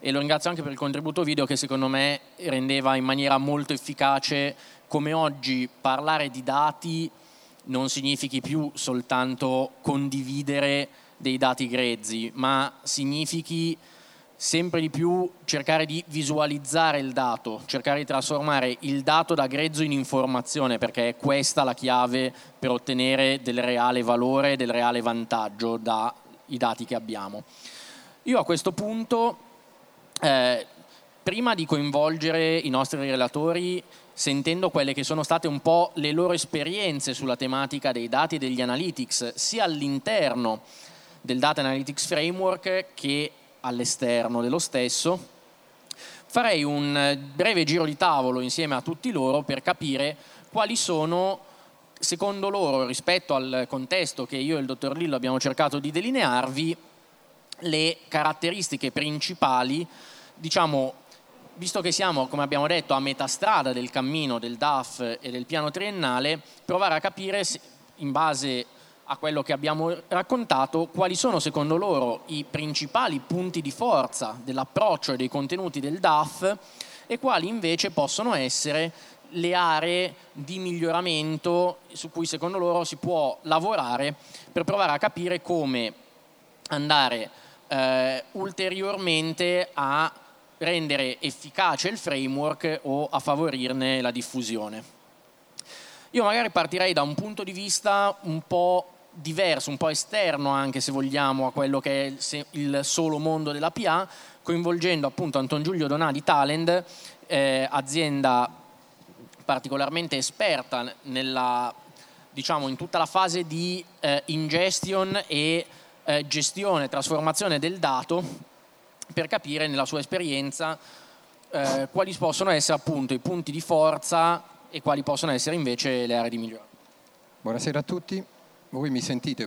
e lo ringrazio anche per il contributo video che secondo me rendeva in maniera molto efficace come oggi parlare di dati non significhi più soltanto condividere dei dati grezzi, ma significhi sempre di più cercare di visualizzare il dato, cercare di trasformare il dato da grezzo in informazione, perché è questa la chiave per ottenere del reale valore, del reale vantaggio dai dati che abbiamo. Io a questo punto, prima di coinvolgere i nostri relatori, sentendo quelle che sono state un po' le loro esperienze sulla tematica dei dati e degli analytics, sia all'interno del Data Analytics Framework che all'esterno dello stesso, farei un breve giro di tavolo insieme a tutti loro per capire quali sono, secondo loro, rispetto al contesto che io e il dottor Lillo abbiamo cercato di delinearvi, le caratteristiche principali, diciamo, visto che siamo, come abbiamo detto, a metà strada del cammino del DAF e del piano triennale, provare a capire, in base a quello che abbiamo raccontato, quali sono secondo loro i principali punti di forza dell'approccio e dei contenuti del DAF e quali invece possono essere le aree di miglioramento su cui secondo loro si può lavorare per provare a capire come andare ulteriormente a rendere efficace il framework o a favorirne la diffusione. Io magari partirei da un punto di vista un po' diverso, un po' esterno anche se vogliamo a quello che è il solo mondo della PA, coinvolgendo appunto Anton Giulio Donà di Talend, azienda particolarmente esperta nella, diciamo, in tutta la fase di ingestion e gestione, trasformazione del dato, per capire nella sua esperienza quali possono essere appunto i punti di forza e quali possono essere invece le aree di miglioramento. Buonasera a tutti, voi mi sentite?